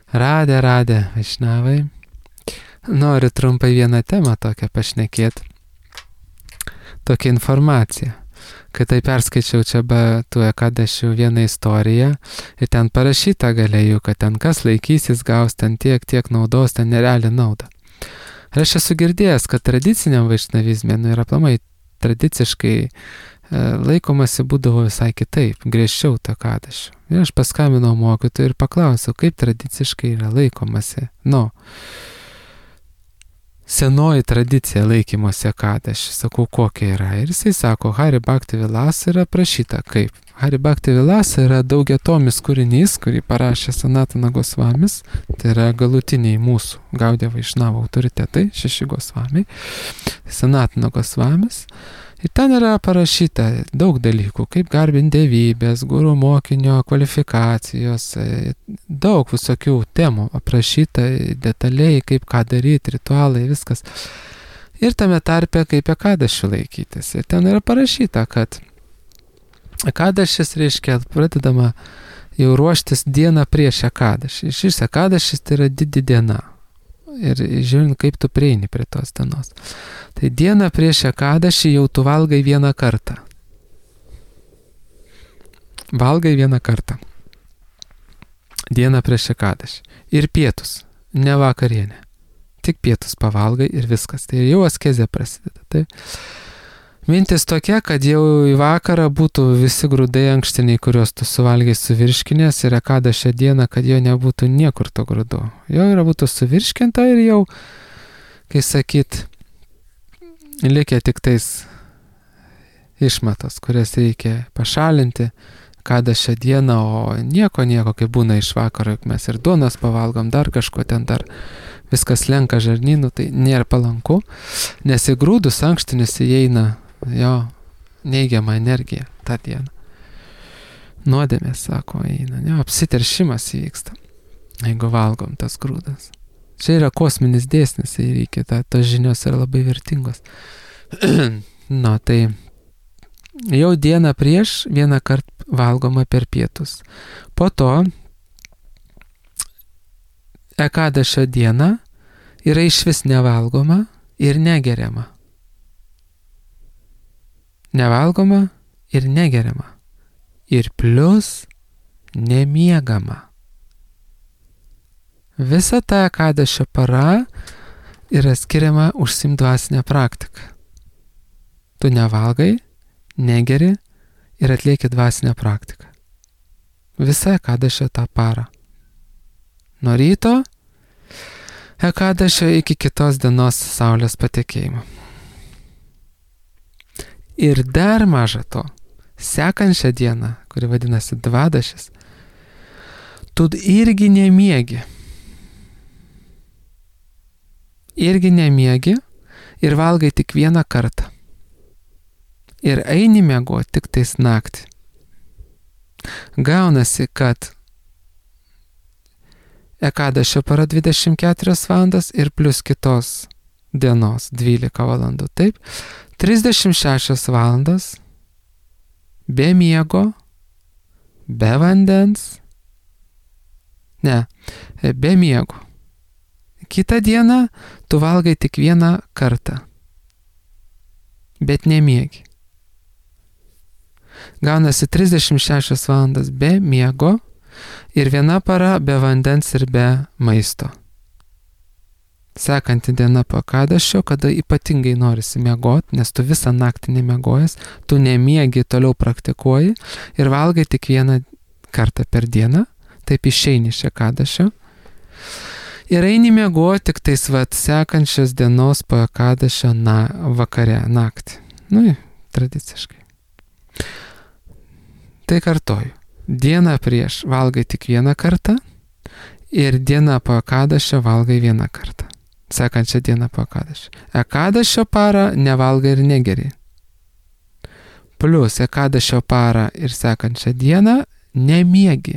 Radė Vaišnavai. Noriu trumpai vieną temą tokią pašnekėti. Tokią informaciją. Kai tai perskaičiau čia be tų Ekadašių vieną istoriją ir ten parašyta galėjau, kad ten kas laikysis gaus ten tiek naudos, ten nereali nauda. Ir aš esu girdėjęs, kad tradiciniam vaišnavizme, ir aplamai tradiciškai laikomasi būdavo visai kitaip, griežčiau to Ekadašių. Ir aš paskambinau mokytojui ir paklausiau, kaip tradiciškai yra laikomasi. Senoji tradicija laikymosi Ekadašių. Sakau, kokia yra. Ir jisai sako, Hari Bhakti Vilasa yra aprašyta kaip. Hari Bhakti Vilasa yra daugiatomis kūrinys, kurį parašė Sanatana Gosvamis. Tai yra galutiniai mūsų Gaudiya Vaišnava autoritetai, 6 Gosvamiai. Sanatana Gosvamis. Ir ten yra parašyta daug dalykų, kaip garbinti dievybės, guru mokinio kvalifikacijos, daug visokių temų aprašyta detaliai, kaip ką daryti, ritualai, viskas. Ir tame tarpe, kaip Ekadašių laikytis. Ir ten yra parašyta, kad Ekadašis reiškia pradedama jau ruoštis dieną prieš Ekadašį. Šis Ekadašis tai yra didi diena. Ir žiūrint, kaip tu prieini prie tos dienos. Tai dieną prieš Ekadašį jau tu valgai vieną kartą. Valgai vieną kartą. Dieną prieš Ekadašį. Ir pietus, ne vakarienė. Tik pietus pavalgai ir viskas. Tai jau askezė prasideda. Tai mintis tokia, kad jau į vakarą būtų visi grūdai ankštiniai, kuriuos tu suvalgai suvirškinės ir Ekadašio dieną, kad jo nebūtų niekur to grūdo. Jo yra būtų suvirškinta ir jau, kai sakyt, likę tik tais išmatos, kurias reikia pašalinti Ekadašio dieną, o nieko, kaip būna iš vakaro, juk mes ir duonos pavalgom, dar kažko ten dar viskas lenka žarnynu, tai nėra palanku, nes į grūdus ankštinius įeina jo neigiama energija tą dieną. Nuodėmės, sako, eina, apsiteršimas įvyksta, jeigu valgom tas grūdas. Čia yra kosminis dėsnis, tai reikia, tos žinios yra labai vertingos. Tai jau dieną prieš vieną kartą valgoma per pietus. Po to Ekadašio diena yra išvis nevalgoma ir negeriama. Nevalgoma ir negeriama. Ir plius nemiegama. Visa ta Ekadašio para yra skiriama užsiimt dvasinę praktiką. Tu nevalgai, negeri ir atlieki dvasinę praktiką. Visa Ekadašio tą parą. Nuo ryto Ekadašio iki kitos dienos saulės patekėjimo. Ir dar maža to, sekančią dieną, kuri vadinasi Dvadašis, tu irgi nemiegi. Irgi nemiegi ir valgai tik vieną kartą. Ir eini miegoti tik tais naktį. Gaunasi, kad Ekadašio para 24 valandas ir plus kitos dienos 12 valandų. Taip, 36 valandas be miego, be vandens, be miego. Kitą dieną tu valgai tik vieną kartą, bet nemiegi. Gaunasi 36 valandas be miego ir viena para be vandens ir be maisto. Sekanti diena po Ekadašio, kada ypatingai norisi miegoti, nes tu visą naktį nemiegojęs, tu nemiegi, toliau praktikuoji ir valgai tik vieną kartą per dieną, taip išeini iš Ekadašio. Ir eini miegoti tik tais sekančios dienos po Ekadašio vakare, naktį. Tradiciškai. Tai kartoju. Dieną prieš valgai tik vieną kartą ir dieną po Ekadašio valgai vieną kartą. Sekančią dieną po Ekadašio. Ekadašio parą nevalgai ir negeri. Plius Ekadašio parą ir sekančią dieną nemiegi.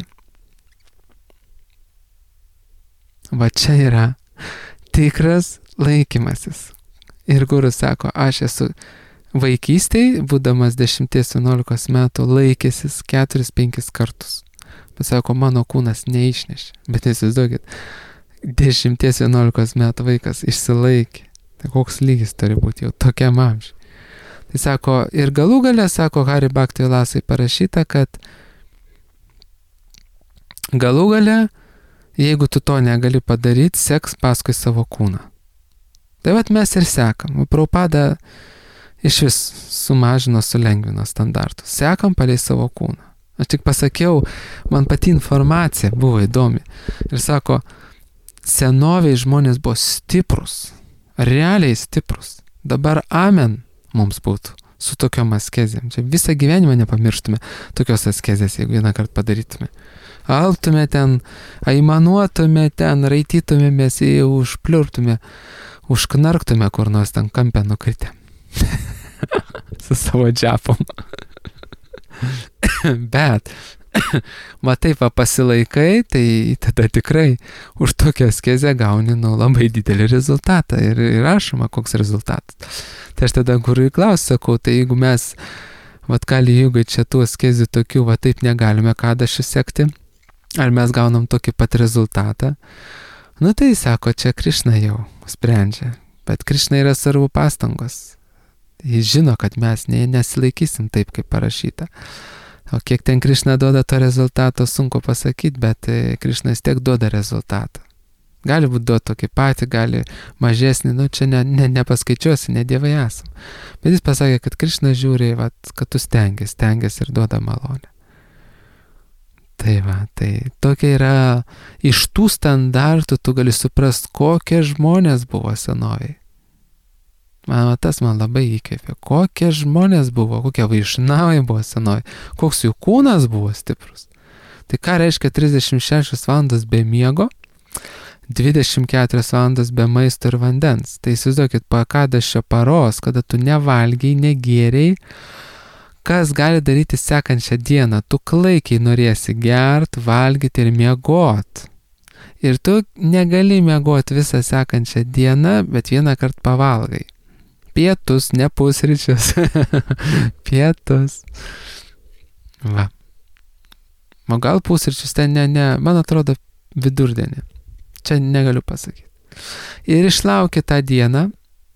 Va čia yra tikras laikymasis. Ir gurus sako, aš esu vaikystėj, būdamas 10-11 metų, laikėsis 4-5 kartus. Pasako, mano kūnas neišnešė. Bet įsivaizduokit, 10-11 metų vaikas išsilaikė. Tai koks lygis turi būti jau tokiam amžiui. Tai sako, ir galų gale, sako Hari Bhakti Vilasai parašyta, kad galų gale, jeigu tu to negali padaryti, seks paskui savo kūną. Tai vat mes ir sekam. Prabhupada iš vis sumažino, sulengvino standartus. Sekam palei savo kūną. Aš tik pasakiau, man pati informacija buvo įdomi. Ir sako, senoviai žmonės buvo stiprus, realiai stiprus. Dabar amen mums būtų su tokiom askezėm. Čia visą gyvenimą nepamirštume tokios askezės, jeigu vieną kartą padarytume. Alptume ten, aimanuotume ten, raitytumėmės, užpliurtume, užknarktume kur nors ten kampę nukritę. Su savo džepom. Bet, matai, pasilaikai, tai tada tikrai už tokią askezę gauni labai didelį rezultatą. Ir rašoma, koks rezultatas. Tai aš tada gurui klausiu, sakau, tai jeigu mes, kali jūgai čia tų askezių tokių, taip negalime kadašių sekti, ar mes gaunam tokį pat rezultatą? Tai sako, čia Krišna jau sprendžia. Bet Krišna yra sarvų pastangos. Jis žino, kad mes nesilaikysim taip, kaip parašyta. O kiek ten Krišna duoda to rezultato, sunku pasakyti, bet Krišna vis tiek duoda rezultatą. Gali būti duoti tokį patį, gali mažesnį, čia nepaskaičiuosi, ne dievai esam. Bet jis pasakė, kad Krišna žiūri, kad tu stengiasi ir duoda malonę. Tai tokia yra, iš tų standartų tu gali suprast, kokie žmonės buvo senoviai. Tas man labai įkvėpė. Kokie žmonės buvo, kokie vaišnavai buvo senoviai, koks jų kūnas buvo stiprus. Tai ką reiškia 36 valandas be miego, 24 valandas be maisto ir vandens. Tai įsivaizduokit, po kadašio paros, kada tu nevalgiai, negėriai, kas gali daryti sekančią dieną? Tu klaikiai norėsi gert, valgyti ir miegot. Ir tu negali miegot visą sekančią dieną, bet vieną kartą pavalgai. Pietus, ne pusryčius. Pietus. Va. O gal pusryčius ten ne, man atrodo vidurdienį. Čia negaliu pasakyti. Ir išlauki tą dieną,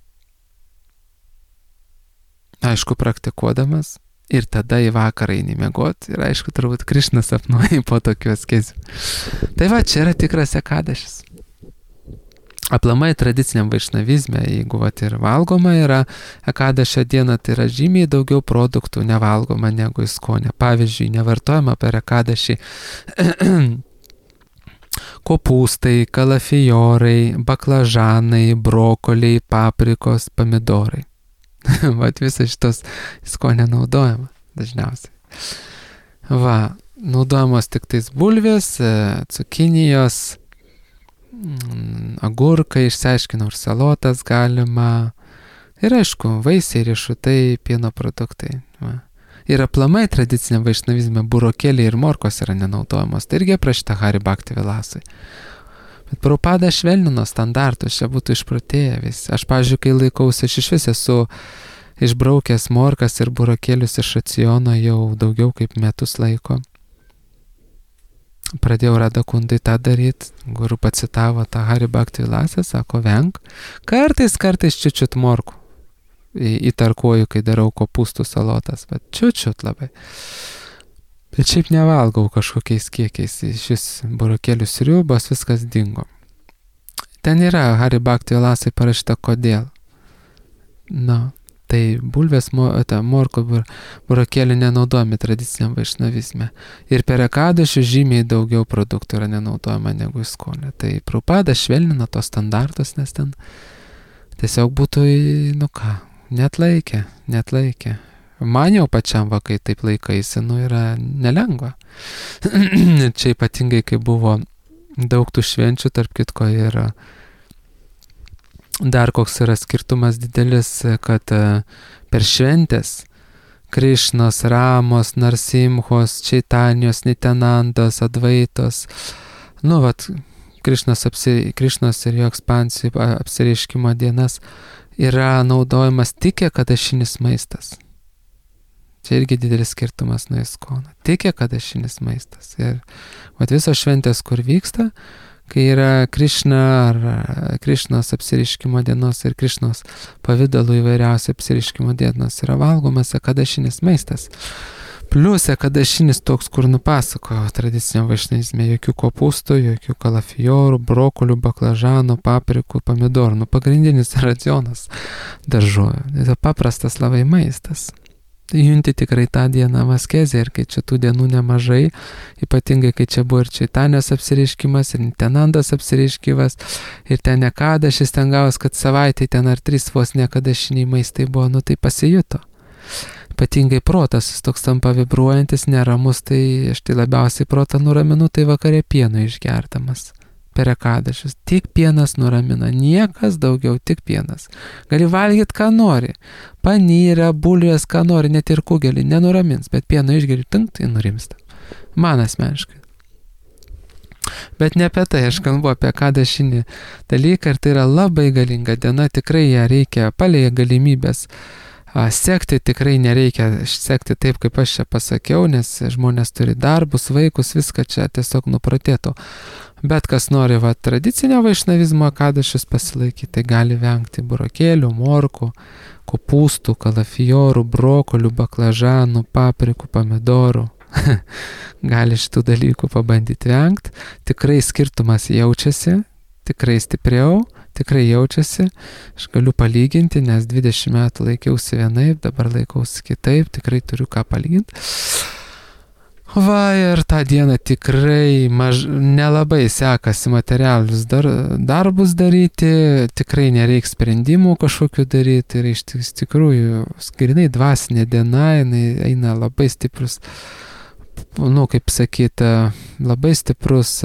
aišku, praktikuodamas, ir tada į vakarą eini miegot, ir aišku, turbūt Krišna sapnuoja po tokių askezių. Tai va, čia yra tikras ekadašis. Aplamai tradiciniam vaišnavizme, jeigu ir valgoma yra ekadašio diena, tai yra žymiai daugiau produktų nevalgoma negu įskonė. Pavyzdžiui, nevartojama per ekadašį kopūstai, kalafijorai, baklažanai, brokoliai, paprikos, pomidorai. Vat visas šitos įskonė naudojama dažniausiai. Va, naudojamos tik tais bulvės, cukinijos, agurkai, išsiaiškinau, ir salotas galima. Ir aišku, vaisiai, riešutai, pieno produktai. Va. Ir aplamai tradiciniam vaišnavizme burokėliai ir morkos yra nenaudojamos. Tai irgi aprašyta Hari Bhakti Vilasai. Bet Prabhupada švelnino standartus, čia būtų išprotėję visi. Aš, pavyzdžiui, kai laikausi, aš iš vis esu išbraukęs morkas ir burokėlius iš raciono jau daugiau kaip metus laiko. Pradėjau Radakundai tą daryti, guru pacitavo tą Hari Bhakti Vilasą, sako, venk, kartais čiučiut morkų. Įtarkuoju, kai darau kopūstų salotas, bet čiučiut labai. Bet šiaip nevalgau kažkokiais kiekiais, šis burokėlių sriubos, viskas dingo. Ten yra Hari Bhakti Vilasai parašyta kodėl. Tai bulvės, morkų burokėlių nenaudojami tradiciniam vaišnavizme. Ir per ekadašių žymiai daugiau produktų yra nenaudojama negu įskonė. Tai Prabhupada švelnino tos standartus, nes ten tiesiog būtų, netlaikė. Man jau pačiam kai taip laikaisi, yra nelengva. Čia ypatingai, kai buvo daug tų švenčių, tarp kitko yra dar koks yra skirtumas didelis, kad per šventės Krišnos, Ramos, Narsimhos, Čaitanijos, Nityanandos, Advaitos, Krišnos ir jo ekspansijų apsireiškimo dienas yra naudojamas tik ekadašinis maistas. Čia irgi didelis skirtumas nuo įskono. Tik ekadašinis maistas. Ir visos šventės, kur vyksta, kai yra Krišna ar Krišnos apsireiškimo dienos ir Krišnos pavidalų įvairiausių apsireiškimo dienos yra valgomas ekadašinis maistas. Plius ekadašinis toks, kur nupasakojo tradiciniam vaišnavizme, jokių kopūstų, jokių kalafijorų, brokolių, baklažanų, paprikų, pomidorų. Pagrindinis racionas daržovių. Tai paprastas labai maistas. Junti tikrai tą dieną askezę ir kai čia tų dienų nemažai, ypatingai kai čia buvo ir Čaitanės apsireiškimas, ir Nitenandos apsireiškimas, ir ten ekadašis ten gavos, kad savaitė ten ar 3 vos ekadašiniai maistai buvo, tai pasijuto. Ypatingai protas toks tampa vibruojantis, neramus, tai aš tai labiausiai protą nuraminu, tai vakare pieno išgerdamas per ekadašius. Tik pienas nuramina, niekas daugiau, tik pienas. Gali valgyti, ką nori. Panyrę, bulvės, ką nori, net ir kugelį, nenuramins, bet pieno išgeri, tai nurimsta. Man asmeniškai. Bet ne apie tai, aš kalbu apie ekadašinį dalyką ir tai yra labai galinga diena, tikrai ją reikia palei galimybės sekti, tikrai nereikia sekti taip, kaip aš čia pasakiau, nes žmonės turi darbus, vaikus, viską čia tiesiog nupratėtų. Bet kas nori tradicinio vaišnavizmo ekadašius pasilaikyti, tai gali vengti burokėlių, morkų, kopūstų, kalafijorų, brokolių, baklažanų, paprikų, pomidorų. Gali šitų dalykų pabandyti vengti. Tikrai skirtumas jaučiasi, tikrai stipriau, tikrai jaučiasi. Aš galiu palyginti, nes 20 metų laikiausi vienaip, dabar laikausi kitaip, tikrai turiu ką palyginti. Ir tą dieną tikrai nelabai sekasi materialius darbus daryti, tikrai nereiks sprendimų kažkokių daryti ir iš tikrųjų grinai dvasinė diena, jinai eina labai stiprus, kaip sakyti, labai stiprus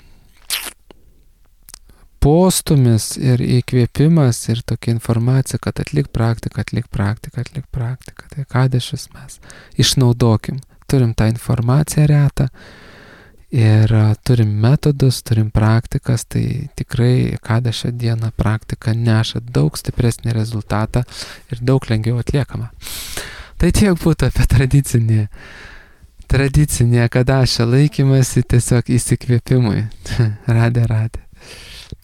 postumis ir įkvėpimas ir tokia informacija, kad atlik praktiką. Tai ekadašius mes išnaudokim. Turim tą informaciją retą ir turim metodus, turim praktikas, tai tikrai ekadašio dieną praktika neša daug stipresnį rezultatą ir daug lengviau atliekama. Tai tiek būtų apie tradicinį ekadašio laikymąsi tiesiog įsikvėpimui. Radė.